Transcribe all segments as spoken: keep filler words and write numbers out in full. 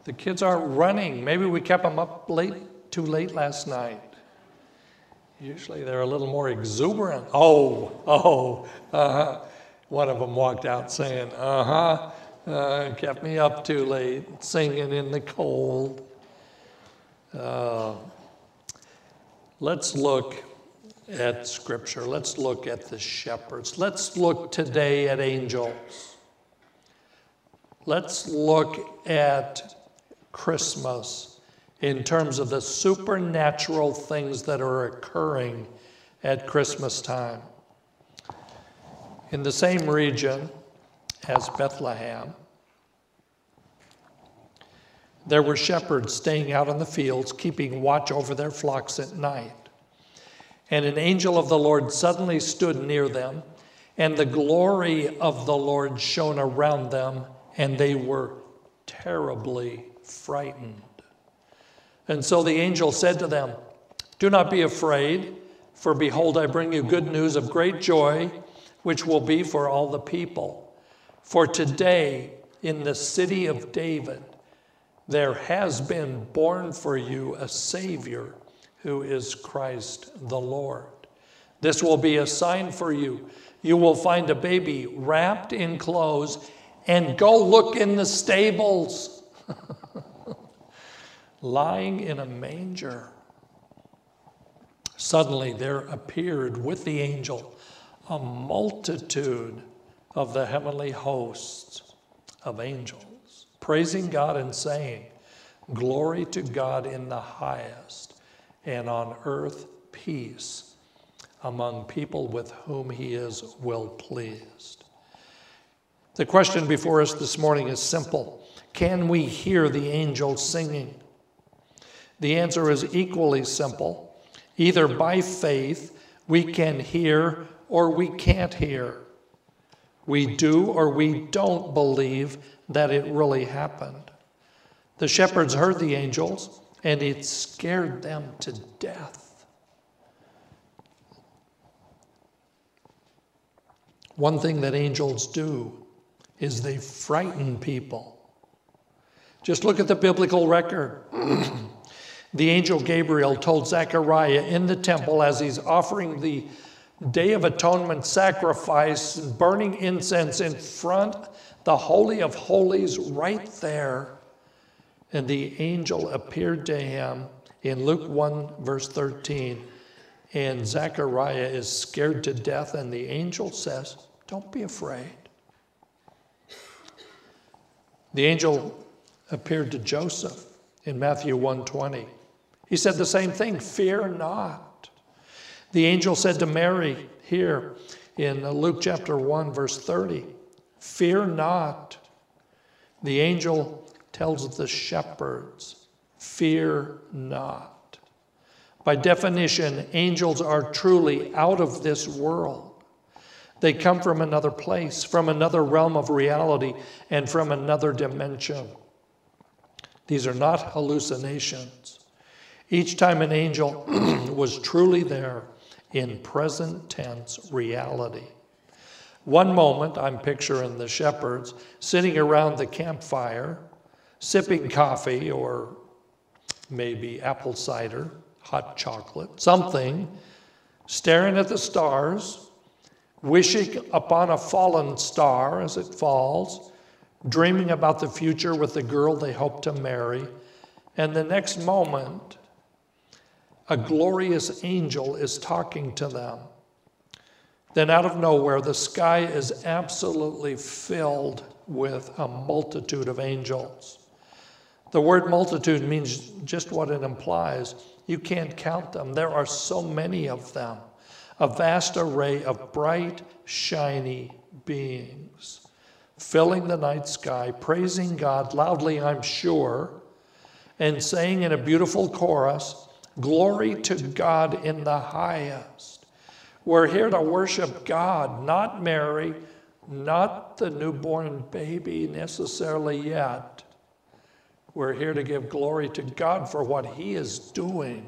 The kids aren't running. Maybe we kept them up late, too late last night. Usually they're a little more exuberant. Oh, oh, uh-huh. One of them walked out saying, uh-huh, uh, kept me up too late, singing in the cold. Uh, let's look at Scripture. Let's look at the shepherds. Let's look today at angels. Let's look at Christmas in terms of the supernatural things that are occurring at Christmas time. In the same region as Bethlehem, there were shepherds staying out in the fields, keeping watch over their flocks at night. And an angel of the Lord suddenly stood near them, and the glory of the Lord shone around them, and they were terribly frightened. And so the angel said to them, "Do not be afraid, for behold, I bring you good news of great joy, which will be for all the people. For today, in the city of David, there has been born for you a Savior, who is Christ the Lord. This will be a sign for you. You will find a baby wrapped in clothes, and go look in the stables, lying in a manger." Suddenly there appeared with the angel a multitude of the heavenly hosts of angels, praising God and saying, "Glory to God in the highest, and on earth peace among people with whom he is well pleased." The question before us this morning is simple. Can we hear the angels singing? The answer is equally simple. Either by faith we can hear or we can't hear. We do or we don't believe that it really happened. The shepherds heard the angels, and it scared them to death. One thing that angels do is they frighten people. Just look at the biblical record. The angel Gabriel told Zechariah in the temple as he's offering the Day of Atonement sacrifice, burning incense in front the Holy of Holies right there. And the angel appeared to him in Luke one, verse thirteen. And Zechariah is scared to death, and the angel says, "Don't be afraid." The angel appeared to Joseph in Matthew one twenty. He said the same thing, "Fear not." The angel said to Mary here in Luke chapter one, verse thirty, "Fear not." The angel tells the shepherds, "Fear not." By definition, angels are truly out of this world. They come from another place, from another realm of reality, and from another dimension. These are not hallucinations. Each time an angel was truly there in present tense reality. One moment, I'm picturing the shepherds sitting around the campfire, sipping coffee or maybe apple cider, hot chocolate, something, staring at the stars, wishing upon a fallen star as it falls, dreaming about the future with the girl they hope to marry, and the next moment, a glorious angel is talking to them. Then out of nowhere, the sky is absolutely filled with a multitude of angels. The word multitude means just what it implies. You can't count them. There are so many of them. A vast array of bright, shiny beings, filling the night sky, praising God loudly, I'm sure, and saying in a beautiful chorus, "Glory to God in the highest." We're here to worship God, not Mary, not the newborn baby necessarily yet. We're here to give glory to God for what he is doing.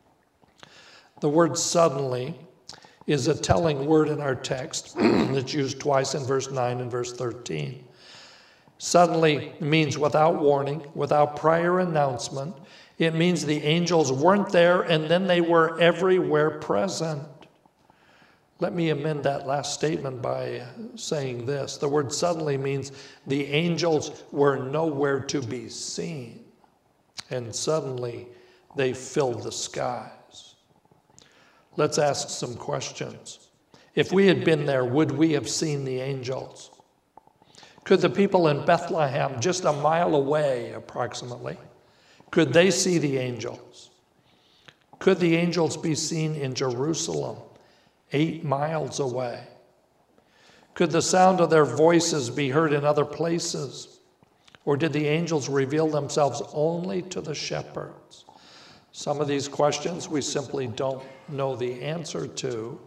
The word "suddenly" is a telling word in our text. It's used twice in verse nine and verse thirteen. Suddenly means without warning, without prior announcement. It means the angels weren't there and then they were everywhere present. Let me amend that last statement by saying this. The word suddenly means the angels were nowhere to be seen, and suddenly they filled the skies. Let's ask some questions. If we had been there, would we have seen the angels? Could the people in Bethlehem, just a mile away approximately, could they see the angels? Could the angels be seen in Jerusalem, eight miles away? Could the sound of their voices be heard in other places? Or did the angels reveal themselves only to the shepherds? Some of these questions we simply don't know the answer to.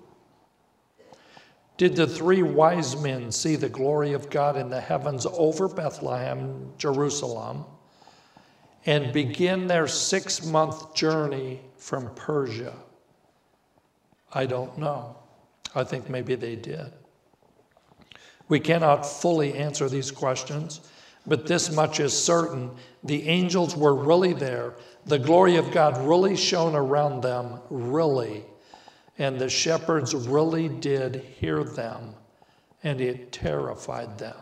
Did the three wise men see the glory of God in the heavens over Bethlehem, Jerusalem, and begin their six-month journey from Persia? I don't know. I think maybe they did. We cannot fully answer these questions, but this much is certain. The angels were really there. The glory of God really shone around them, really. And the shepherds really did hear them, and it terrified them.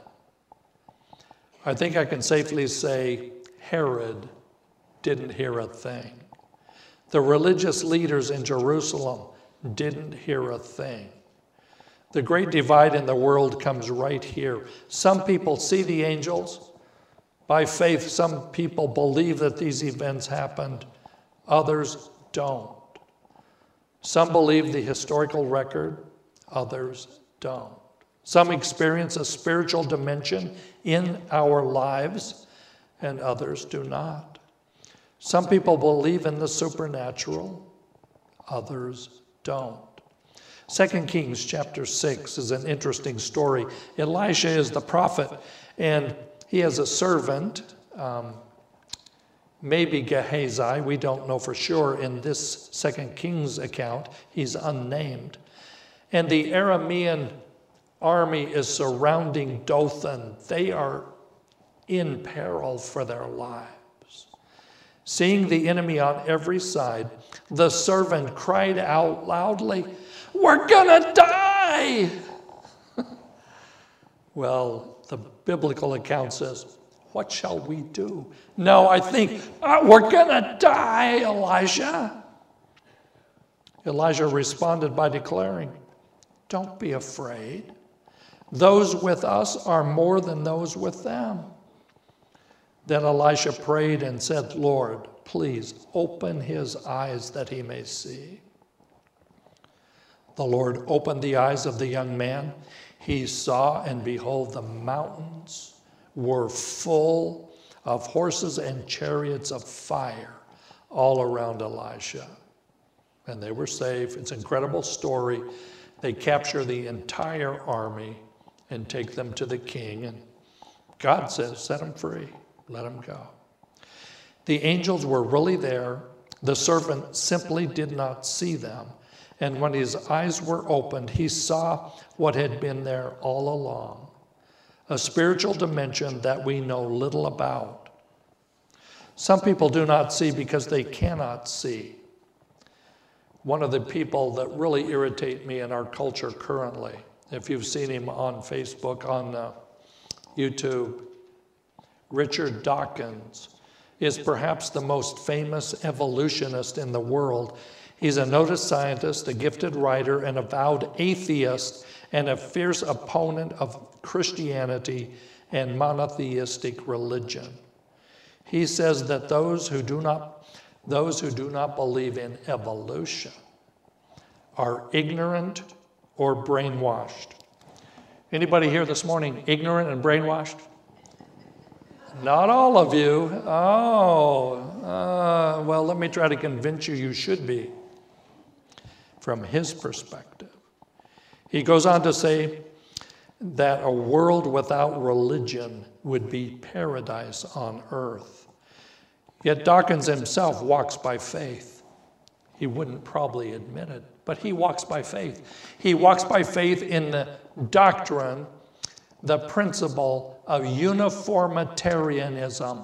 I think I can safely say Herod didn't hear a thing. The religious leaders in Jerusalem didn't hear a thing. The great divide in the world comes right here. Some people see the angels. By faith, some people believe that these events happened. Others don't. Some believe the historical record. Others don't. Some experience a spiritual dimension in our lives, and others do not. Some people believe in the supernatural. Others don't. Second Kings chapter six is an interesting story. Elisha is the prophet, and he has a servant, um, maybe Gehazi, we don't know for sure. In this Second Kings account, he's unnamed. And the Aramean army is surrounding Dothan. They are in peril for their lives. Seeing the enemy on every side, the servant cried out loudly, "We're gonna die!" Well, the biblical account says, "What shall we do?" No, I think, uh, we're gonna die, Elijah. Elijah responded by declaring, "Don't be afraid. Those with us are more than those with them." Then Elisha prayed and said, "Lord, please open his eyes that he may see." The Lord opened the eyes of the young man. He saw, and behold, the mountains were full of horses and chariots of fire all around Elisha. And they were safe. It's an incredible story. They capture the entire army and take them to the king. And God says, set them free. Let them go. The angels were really there. The servant simply did not see them. And when his eyes were opened, he saw what had been there all along, a spiritual dimension that we know little about. Some people do not see because they cannot see. One of the people that really irritate me in our culture currently, if you've seen him on Facebook, on uh, YouTube, Richard Dawkins is perhaps the most famous evolutionist in the world. He's a noted scientist, a gifted writer, an avowed atheist, and a fierce opponent of Christianity and monotheistic religion. He says that those who do not, those who do not believe in evolution are ignorant or brainwashed. Anybody here this morning ignorant and brainwashed? Not all of you. Oh, uh, well, let me try to convince you you should be. From his perspective. He goes on to say that a world without religion would be paradise on earth. Yet Dawkins himself walks by faith. He wouldn't probably admit it, but he walks by faith. He walks by faith in the doctrine the principle of uniformitarianism.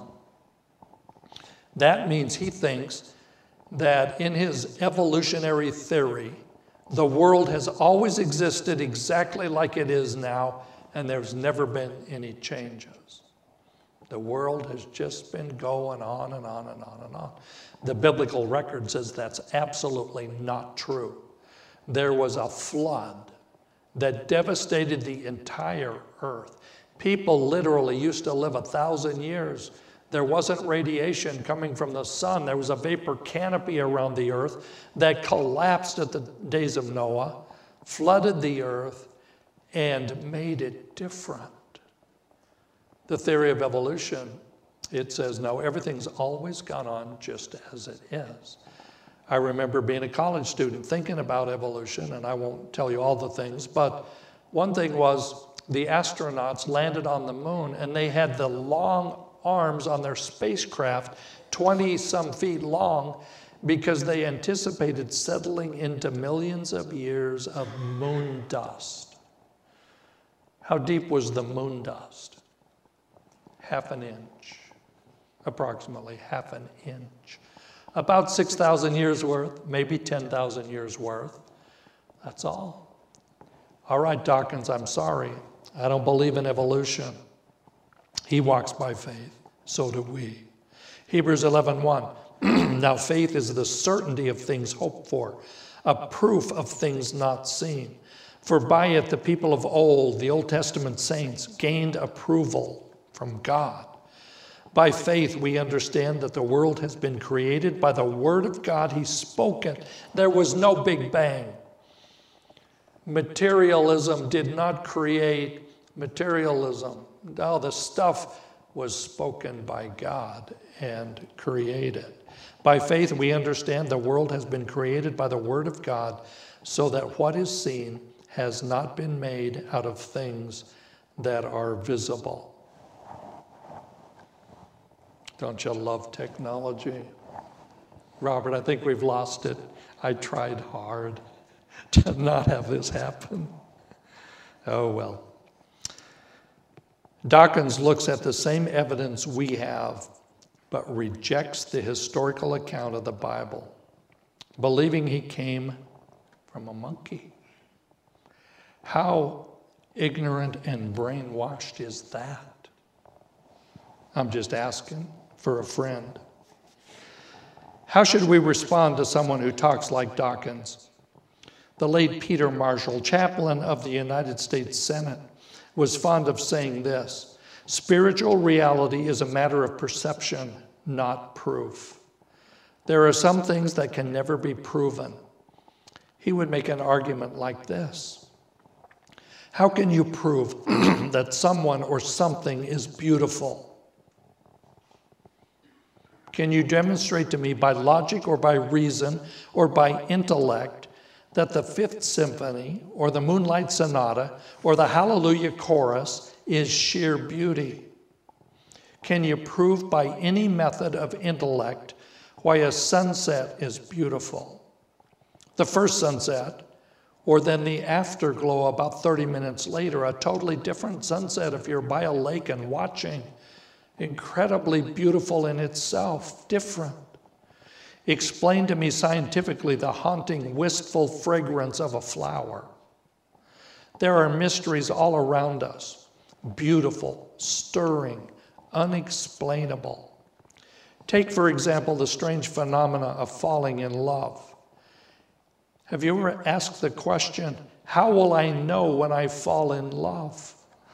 That means he thinks that in his evolutionary theory, the world has always existed exactly like it is now, and there's never been any changes. The world has just been going on and on and on and on. The biblical record says that's absolutely not true. There was a flood that devastated the entire earth. People literally used to live a thousand years. There wasn't radiation coming from the sun. There was a vapor canopy around the earth that collapsed at the days of Noah, flooded the earth, and made it different. The theory of evolution, it says, no, everything's always gone on just as it is. I remember being a college student thinking about evolution, and I won't tell you all the things, but one thing was the astronauts landed on the moon, and they had the long arms on their spacecraft, twenty some feet long, because they anticipated settling into millions of years of moon dust. How deep was the moon dust? Half an inch, approximately half an inch. About six thousand years worth, maybe ten thousand years worth. That's all. All right, Dawkins, I'm sorry. I don't believe in evolution. He walks by faith. So do we. Hebrews eleven one. Now faith is the certainty of things hoped for, a proof of things not seen. For by it the people of old, the Old Testament saints, gained approval from God. By faith, we understand that the world has been created by the word of God. He spoke it. There was no Big Bang. Materialism did not create materialism. No, the stuff was spoken by God and created. By faith, we understand the world has been created by the word of God, so that what is seen has not been made out of things that are visible. Don't you love technology? Robert, I think we've lost it. I tried hard to not have this happen. Oh, well. Dawkins looks at the same evidence we have, but rejects the historical account of the Bible, believing he came from a monkey. How ignorant and brainwashed is that? I'm just asking for a friend. How should we respond to someone who talks like Dawkins? The late Peter Marshall, chaplain of the United States Senate, was fond of saying this: spiritual reality is a matter of perception, not proof. There are some things that can never be proven. He would make an argument like this: how can you prove that someone or something is beautiful? Can you demonstrate to me by logic or by reason or by intellect that the Fifth Symphony or the Moonlight Sonata or the Hallelujah Chorus is sheer beauty? Can you prove by any method of intellect why a sunset is beautiful? The first sunset, or then the afterglow about thirty minutes later, a totally different sunset if you're by a lake and watching. Incredibly beautiful in itself, different. Explain to me scientifically the haunting, wistful fragrance of a flower. There are mysteries all around us, beautiful, stirring, unexplainable. Take, for example, the strange phenomena of falling in love. Have you ever asked the question, how will I know when I fall in love?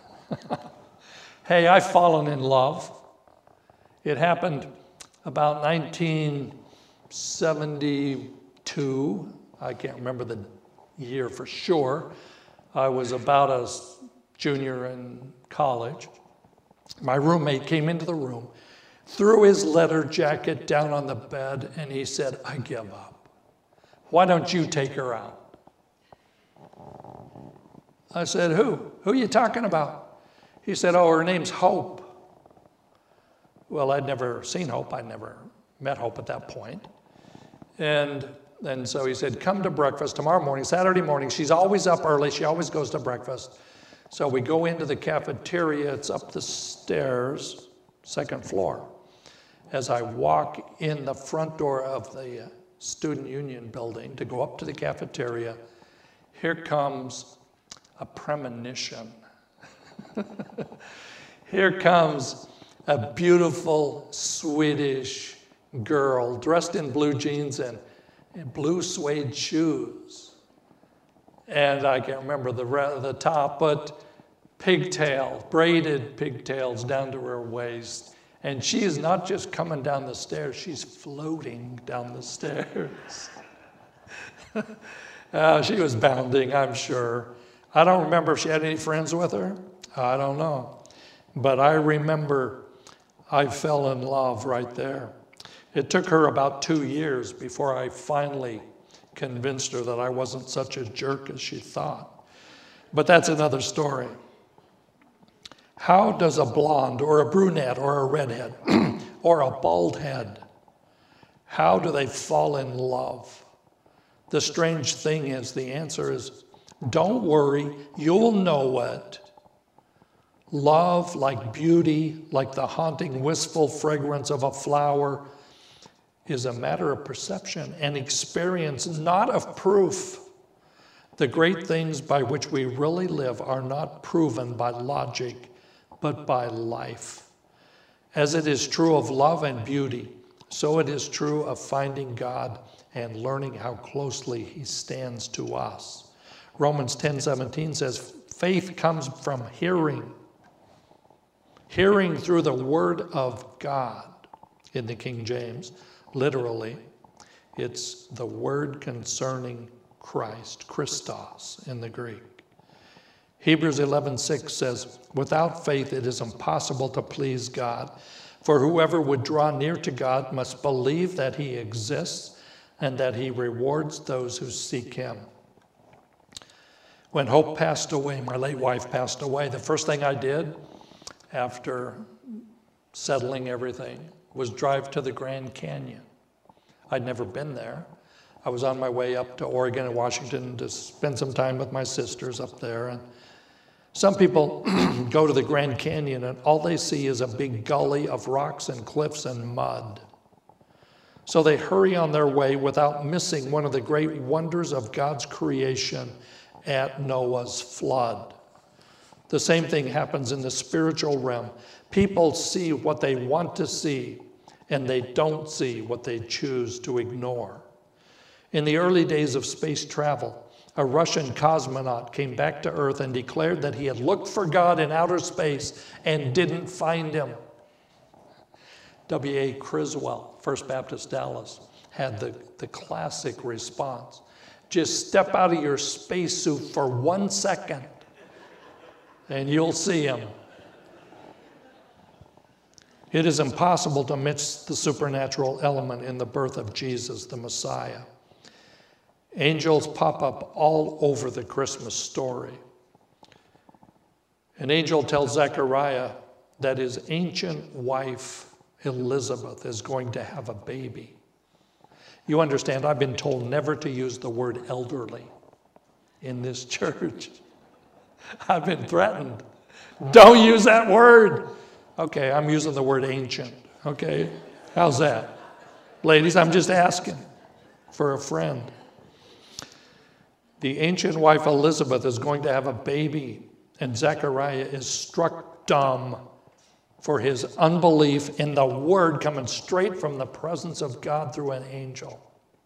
Hey, I've fallen in love. It happened about nineteen seventy-two. I can't remember the year for sure. I was about a junior in college. My roommate came into the room, threw his leather jacket down on the bed, and he said, I give up. Why don't you take her out? I said, who? Who are you talking about? He said, oh, her name's Hope. Well, I'd never seen Hope. I'd never met Hope at that point. And, and so he said, come to breakfast tomorrow morning, Saturday morning. She's always up early. She always goes to breakfast. So we go into the cafeteria. It's up the stairs, second floor. As I walk in the front door of the Student Union building to go up to the cafeteria, here comes a premonition. Here comes a beautiful Swedish girl dressed in blue jeans and, and blue suede shoes. And I can't remember the, the top, but pigtail, braided pigtails down to her waist. And she is not just coming down the stairs, she's floating down the stairs. uh, she was bounding, I'm sure. I don't remember if she had any friends with her. I don't know. But I remember I fell in love right there. It took her about two years before I finally convinced her that I wasn't such a jerk as she thought. But that's another story. How does a blonde or a brunette or a redhead or a bald head, how do they fall in love? The strange thing is, the answer is, don't worry, you'll know it. Love, like beauty, like the haunting, wistful fragrance of a flower, is a matter of perception and experience, not of proof. The great things by which we really live are not proven by logic, but by life. As it is true of love and beauty, so it is true of finding God and learning how closely he stands to us. Romans ten seventeen says, faith comes from hearing. Hearing through the word of God. In the King James, literally, it's the word concerning Christ, Christos in the Greek. Hebrews eleven six says, without faith it is impossible to please God, for whoever would draw near to God must believe that he exists and that he rewards those who seek him. When Hope passed away, my late wife passed away, the first thing I did after settling everything was drive to the Grand Canyon. I'd never been there. I was on my way up to Oregon and Washington to spend some time with my sisters up there. And some people go to the Grand Canyon and all they see is a big gully of rocks and cliffs and mud. So they hurry on their way without missing one of the great wonders of God's creation at Noah's flood. The same thing happens in the spiritual realm. People see what they want to see, and they don't see what they choose to ignore. In the early days of space travel, a Russian cosmonaut came back to Earth and declared that he had looked for God in outer space and didn't find him. W A Criswell, First Baptist Dallas, had the, the classic response. Just step out of your spacesuit for one second and you'll see him. It is impossible to mix the supernatural element in the birth of Jesus, the Messiah. Angels pop up all over the Christmas story. An angel tells Zechariah that his ancient wife, Elizabeth, is going to have a baby. You understand, I've been told never to use the word elderly in this church. I've been threatened. Don't use that word. Okay, I'm using the word ancient. Okay, how's that? Ladies, I'm just asking for a friend. The ancient wife Elizabeth is going to have a baby, and Zechariah is struck dumb for his unbelief in the word coming straight from the presence of God through an angel.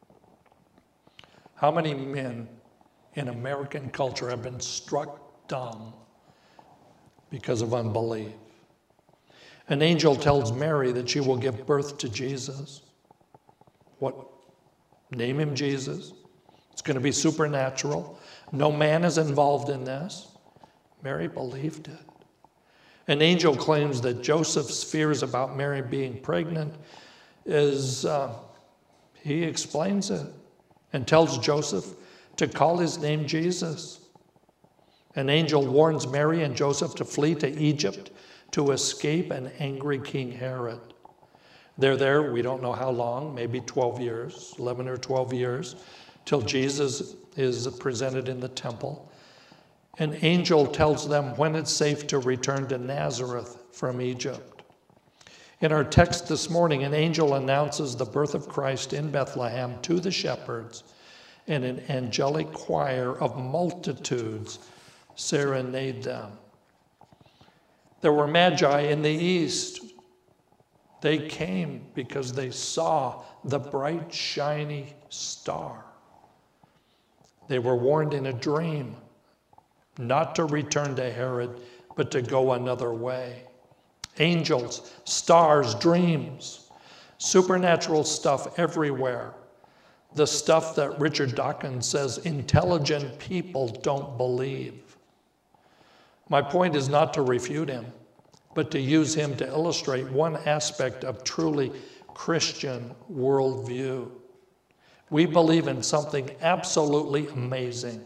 How many men in American culture have been struck dumb because of unbelief? An angel tells Mary that she will give birth to Jesus. What? Name him Jesus. It's going to be supernatural. No man is involved in this. Mary believed it. An angel claims that Joseph's fears about Mary being pregnant is, uh, he explains it and tells Joseph to call his name Jesus. An angel warns Mary and Joseph to flee to Egypt to escape an angry King Herod. They're there, we don't know how long, maybe twelve years, eleven or twelve years, till Jesus is presented in the temple. An angel tells them when it's safe to return to Nazareth from Egypt. In our text this morning, an angel announces the birth of Christ in Bethlehem to the shepherds, and an angelic choir of multitudes serenade them. There were magi in the east. They came because they saw the bright, shiny star. They were warned in a dream not to return to Herod, but to go another way. Angels, stars, dreams, supernatural stuff everywhere. The stuff that Richard Dawkins says intelligent people don't believe. My point is not to refute him, but to use him to illustrate one aspect of truly Christian worldview. We believe in something absolutely amazing.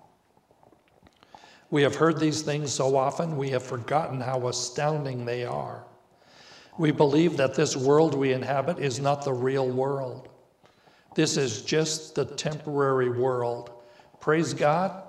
We have heard these things so often, we have forgotten how astounding they are. We believe that this world we inhabit is not the real world. This is just the temporary world. Praise God.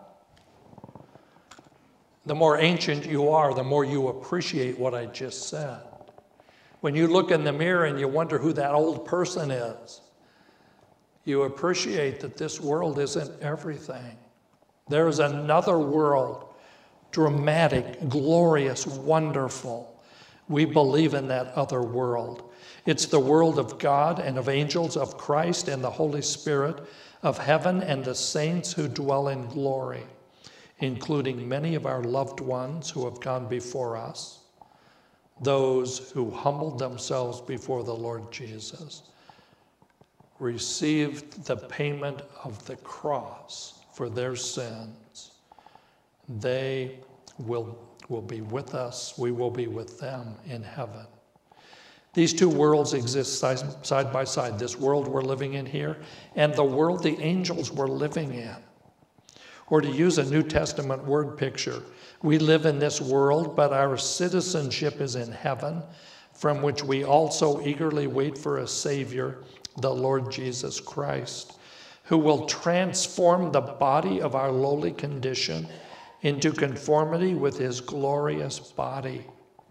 The more ancient you are, the more you appreciate what I just said. When you look in the mirror and you wonder who that old person is, you appreciate that this world isn't everything. There is another world, dramatic, glorious, wonderful. We believe in that other world. It's the world of God and of angels, of Christ and the Holy Spirit, of heaven and the saints who dwell in glory, including many of our loved ones who have gone before us, those who humbled themselves before the Lord Jesus, received the payment of the cross for their sins. They will, will be with us. We will be with them in heaven. These two worlds exist side, side by side, this world we're living in here and the world the angels were living in. Or to use a New Testament word picture, we live in this world, but our citizenship is in heaven, from which we also eagerly wait for a Savior, the Lord Jesus Christ, who will transform the body of our lowly condition into conformity with his glorious body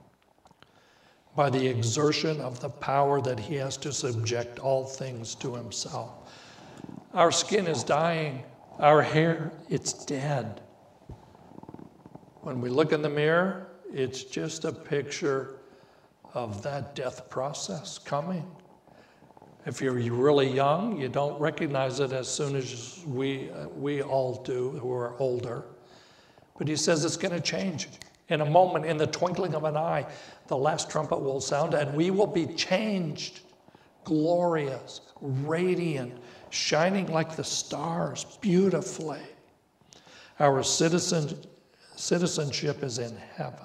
by the exertion of the power that he has to subject all things to himself. Our skin is dying. Our hair, it's dead. When we look in the mirror, it's just a picture of that death process coming. If you're really young, you don't recognize it as soon as we, we all do who are older. But he says it's going to change. In a moment, in the twinkling of an eye, the last trumpet will sound, and we will be changed, glorious, radiant, shining like the stars, beautifully. Our citizen, citizenship is in heaven,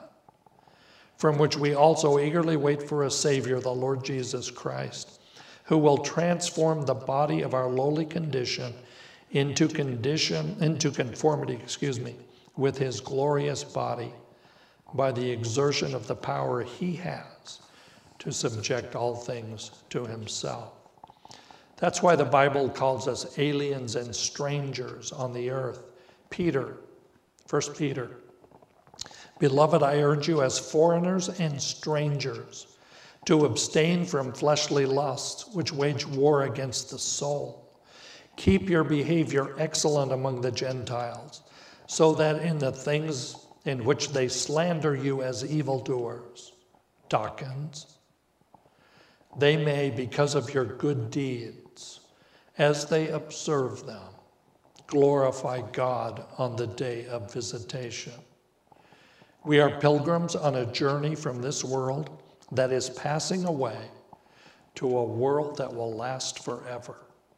from which we also eagerly wait for a Savior, the Lord Jesus Christ, who will transform the body of our lowly condition into condition, into conformity, excuse me, with his glorious body by the exertion of the power he has to subject all things to himself. That's why the Bible calls us aliens and strangers on the earth. Peter, First Peter, beloved, I urge you as foreigners and strangers to abstain from fleshly lusts which wage war against the soul. Keep your behavior excellent among the Gentiles, so that in the things in which they slander you as evildoers, Dawkins, they may, because of your good deeds, as they observe them, glorify God on the day of visitation. We are pilgrims on a journey from this world that is passing away to a world that will last forever.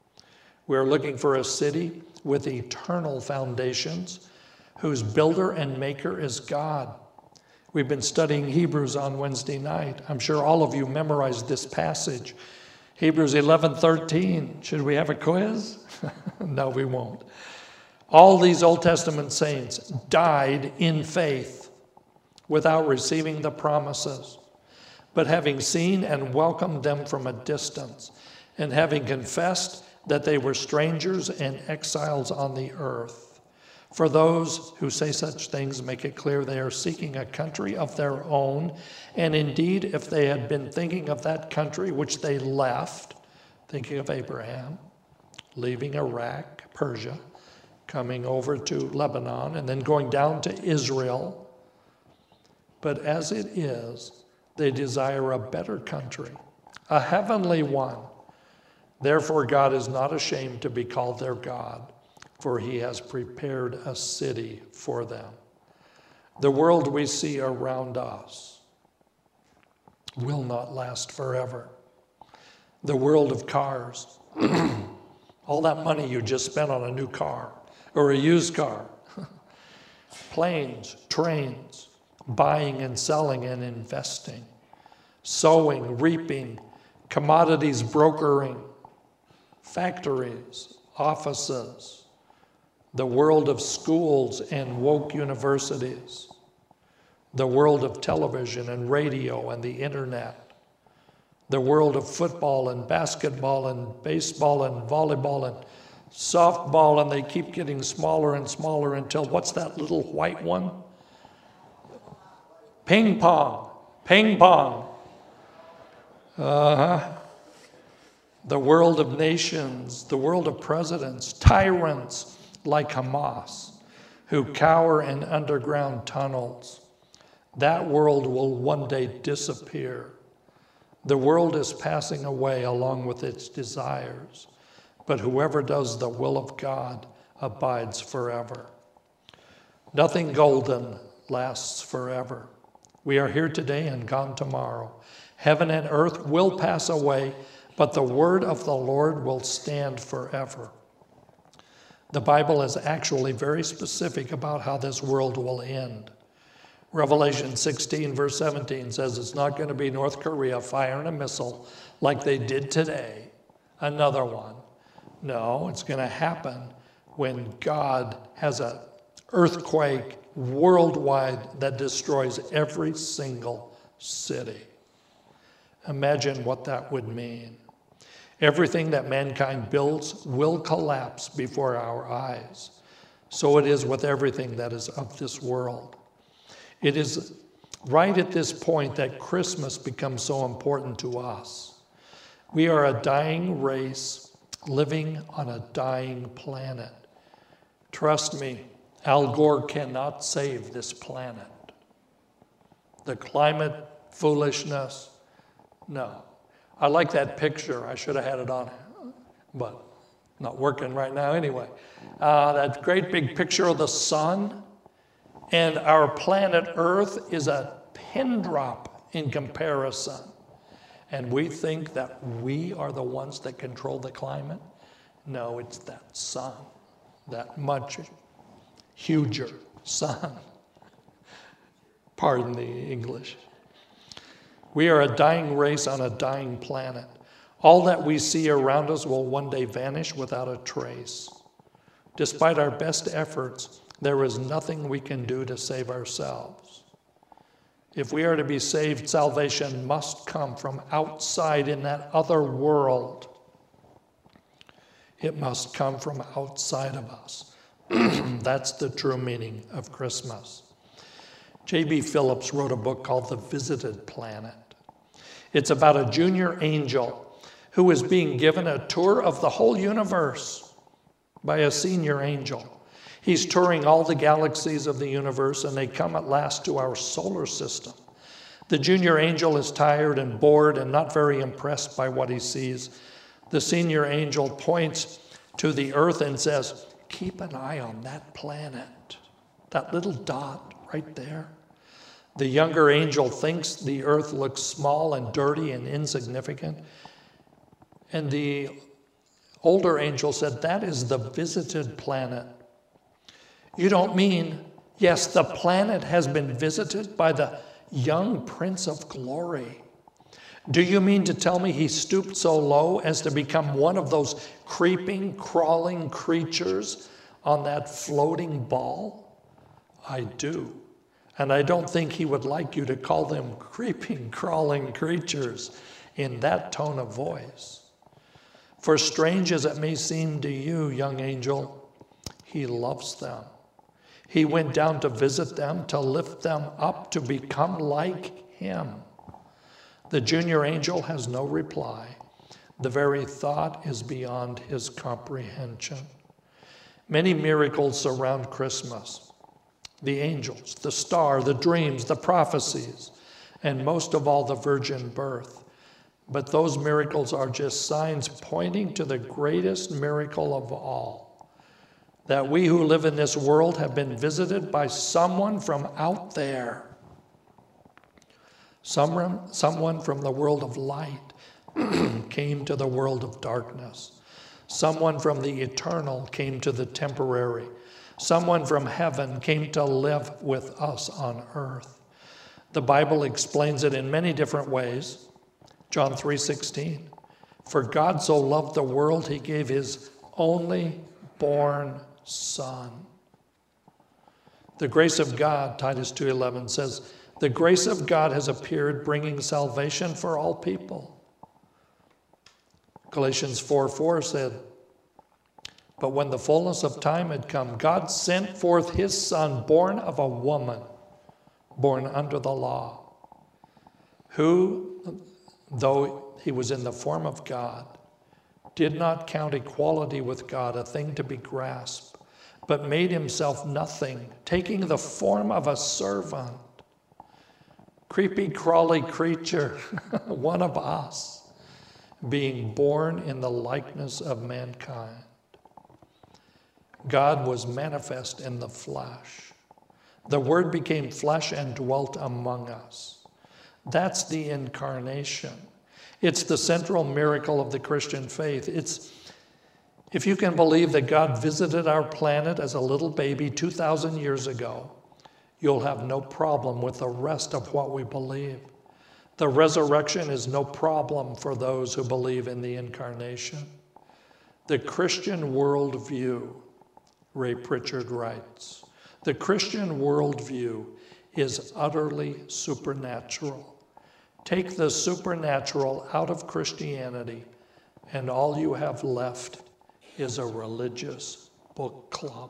We are looking for a city with eternal foundations, whose builder and maker is God. We've been studying Hebrews on Wednesday night. I'm sure all of you memorized this passage. Hebrews eleven thirteen. Should we have a quiz? No, we won't. All these Old Testament saints died in faith without receiving the promises, but having seen and welcomed them from a distance, and having confessed that they were strangers and exiles on the earth. For those who say such things make it clear they are seeking a country of their own. And indeed, if they had been thinking of that country which they left, thinking of Abraham, leaving Iraq, Persia, coming over to Lebanon, and then going down to Israel. But as it is, they desire a better country, a heavenly one. Therefore, God is not ashamed to be called their God, for he has prepared a city for them. The world we see around us will not last forever. The world of cars, all that money you just spent on a new car or a used car, planes, trains, buying and selling and investing, sowing, reaping, commodities brokering, factories, offices, the world of schools and woke universities, the world of television and radio and the internet, the world of football and basketball and baseball and volleyball and softball, and they keep getting smaller and smaller until, what's that little white one? Ping pong, ping pong. Uh-huh. The world of nations, the world of presidents, tyrants like Hamas, who cower in underground tunnels. That world will one day disappear. The world is passing away along with its desires, but whoever does the will of God abides forever. Nothing golden lasts forever. We are here today and gone tomorrow. Heaven and earth will pass away, but the word of the Lord will stand forever. The Bible is actually very specific about how this world will end. Revelation sixteen, verse seventeen says it's not going to be North Korea firing a missile like they did today, another one. No, it's going to happen when God has an earthquake worldwide that destroys every single city. Imagine what that would mean. Everything that mankind builds will collapse before our eyes. So it is with everything that is of this world. It is right at this point that Christmas becomes so important to us. We are a dying race living on a dying planet. Trust me, Al Gore cannot save this planet. The climate foolishness, no. I like that picture. I should have had it on, but not working right now anyway. Uh, that great big picture of the sun, and our planet Earth is a pin drop in comparison. And we think that we are the ones that control the climate. No, it's that sun, that much huger sun. Pardon the English. We are a dying race on a dying planet. All that we see around us will one day vanish without a trace. Despite our best efforts, there is nothing we can do to save ourselves. If we are to be saved, salvation must come from outside in that other world. It must come from outside of us. That's the true meaning of Christmas. J B Phillips wrote a book called The Visited Planet. It's about a junior angel who is being given a tour of the whole universe by a senior angel. He's touring all the galaxies of the universe, and they come at last to our solar system. The junior angel is tired and bored and not very impressed by what he sees. The senior angel points to the earth and says, "Keep an eye on that planet, that little dot right there." The younger angel thinks the earth looks small and dirty and insignificant. And the older angel said, "That is the visited planet." You don't mean, yes, the planet has been visited by the young Prince of Glory. Do you mean to tell me he stooped so low as to become one of those creeping, crawling creatures on that floating ball? I do. And I don't think he would like you to call them creeping, crawling creatures in that tone of voice. For strange as it may seem to you, young angel, he loves them. He went down to visit them, to lift them up, to become like him. The junior angel has no reply. The very thought is beyond his comprehension. Many miracles surround Christmas. The angels, the star, the dreams, the prophecies, and most of all, the virgin birth. But those miracles are just signs pointing to the greatest miracle of all, that we who live in this world have been visited by someone from out there. Someone, someone from the world of light came to the world of darkness. Someone from the eternal came to the temporary. Someone from heaven came to live with us on earth. The Bible explains it in many different ways. John three sixteen, for God so loved the world, he gave his only born Son. The grace of God, Titus two eleven says, the grace of God has appeared, bringing salvation for all people. Galatians four four said, but when the fullness of time had come, God sent forth his Son, born of a woman, born under the law, who, though he was in the form of God, did not count equality with God a thing to be grasped, but made himself nothing, taking the form of a servant. Creepy, crawly creature, one of us, being born in the likeness of mankind. God was manifest in the flesh. The Word became flesh and dwelt among us. That's the incarnation. It's the central miracle of the Christian faith. It's, if you can believe that God visited our planet as a little baby two thousand years ago, you'll have no problem with the rest of what we believe. The resurrection is no problem for those who believe in the incarnation. The Christian worldview, Ray Pritchard writes, the Christian worldview is utterly supernatural. Take the supernatural out of Christianity, and all you have left is a religious book club.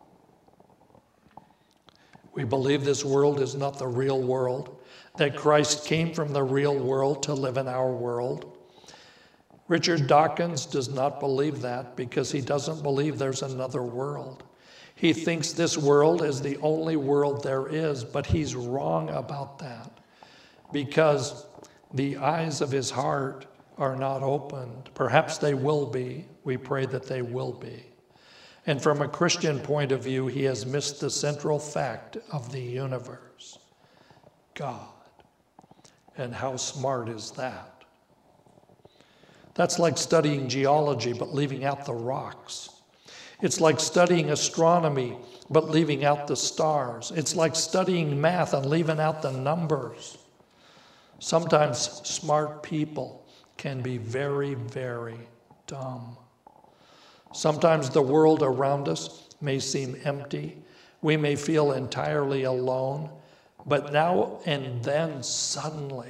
We believe this world is not the real world, that Christ came from the real world to live in our world. Richard Dawkins does not believe that because he doesn't believe there's another world. He thinks this world is the only world there is, but he's wrong about that because the eyes of his heart are not opened. Perhaps they will be. We pray that they will be. And from a Christian point of view, he has missed the central fact of the universe, God. And how smart is that? That's like studying geology but leaving out the rocks. It's like studying astronomy but leaving out the stars. It's like studying math and leaving out the numbers. Sometimes smart people can be very, very dumb. Sometimes the world around us may seem empty. We may feel entirely alone. But now and then, suddenly,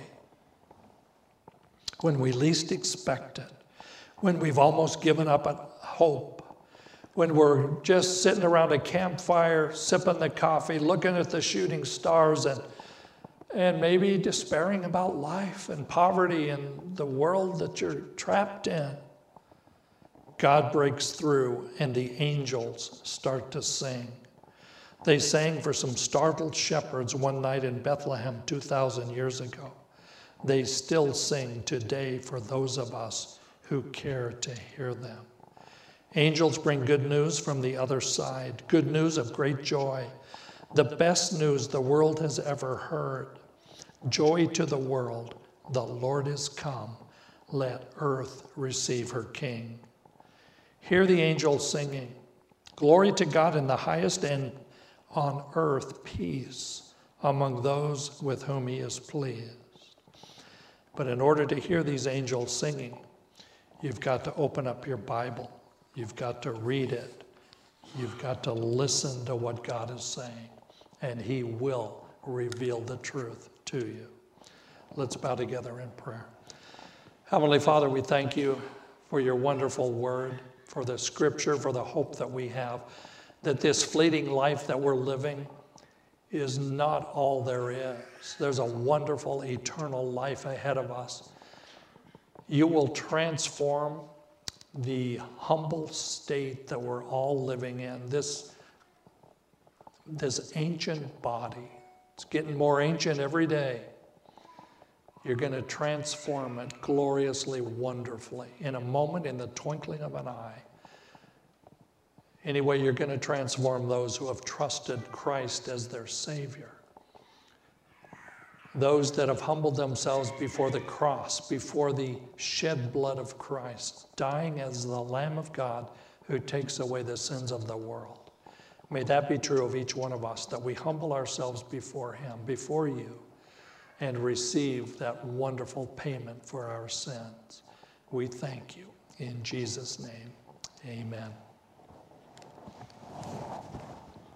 when we least expect it, when we've almost given up on hope, when we're just sitting around a campfire, sipping the coffee, looking at the shooting stars, and, and maybe despairing about life and poverty and the world that you're trapped in, God breaks through and the angels start to sing. They sang for some startled shepherds one night in Bethlehem two thousand years ago. They still sing today for those of us who care to hear them. Angels bring good news from the other side, good news of great joy, the best news the world has ever heard. Joy to the world, the Lord is come. Let earth receive her King. Hear the angels singing, glory to God in the highest, and on earth peace among those with whom he is pleased. But in order to hear these angels singing, you've got to open up your Bible. You've got to read it. You've got to listen to what God is saying, and he will reveal the truth to you. Let's bow together in prayer. Heavenly Father, we thank you for your wonderful word, for the scripture, for the hope that we have. that this fleeting life that we're living is not all there is. There's a wonderful eternal life ahead of us. You will transform the humble state that we're all living in, this, this ancient body. It's getting more ancient every day. You're going to transform it gloriously, wonderfully, in a moment, in the twinkling of an eye. Anyway, you're going to transform those who have trusted Christ as their Savior. Those that have humbled themselves before the cross, before the shed blood of Christ, dying as the Lamb of God who takes away the sins of the world. May that be true of each one of us, that we humble ourselves before Him, before you, and receive that wonderful payment for our sins. We thank you. In Jesus' name, amen.